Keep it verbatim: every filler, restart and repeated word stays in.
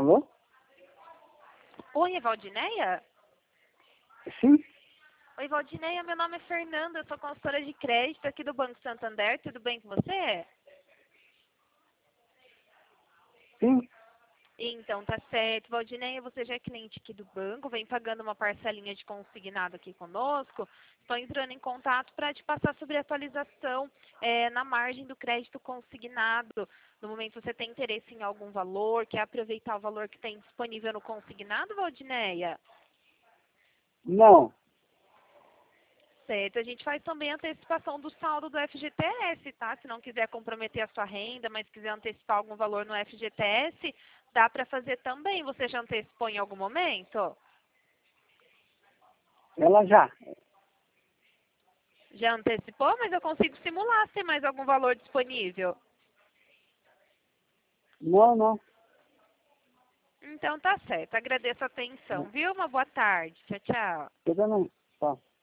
Alô? Oi, Valdineia? Sim? Oi, Valdineia, meu nome é Fernanda, eu sou consultora de crédito aqui do Banco Santander, tudo bem com você? Sim? Então, tá certo. Valdineia, você já é cliente aqui do banco, vem pagando uma parcelinha de consignado aqui conosco. Estou entrando em contato para te passar sobre a atualização eh, na margem do crédito consignado. No momento você tem interesse em algum valor, quer aproveitar o valor que tem disponível no consignado, Valdineia? Não. Certo, a gente faz também a antecipação do saldo do F G T S, tá? Se não quiser comprometer a sua renda, mas quiser antecipar algum valor no F G T S, dá para fazer também. Você já antecipou em algum momento? Ela já. Já antecipou, mas eu consigo simular se tem mais algum valor disponível. Não, não. Então tá certo. Agradeço a atenção, viu? Uma boa tarde. Tchau, tchau. Eu não. Tá.